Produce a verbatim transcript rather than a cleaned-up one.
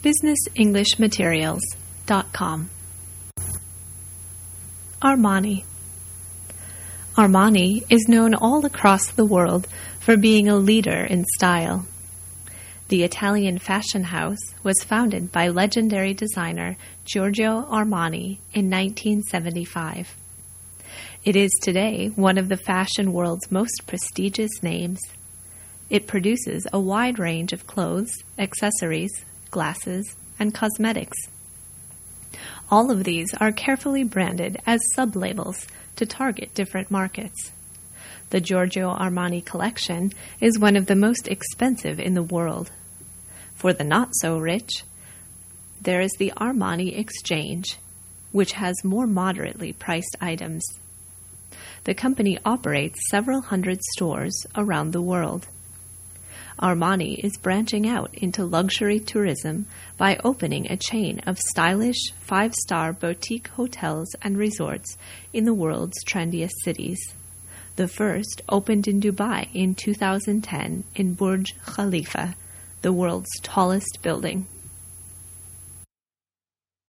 business english materials dot com. Armani. Armani is known all across the world for being a leader in style. The Italian fashion house was founded by legendary designer Giorgio Armani in nineteen seventy-five. It is today one of the fashion world's most prestigious names. It produces a wide range of clothes, accessories, glasses, and cosmetics. All of these are carefully branded as sub-labels to target different markets. The Giorgio Armani collection is one of the most expensive in the world. For the not-so-rich, there is the Armani Exchange, which has more moderately priced items. The company operates several hundred stores around the world. Armani is branching out into luxury tourism by opening a chain of stylish five-star boutique hotels and resorts in the world's trendiest cities. The first opened in Dubai in two thousand ten in Burj Khalifa, the world's tallest building.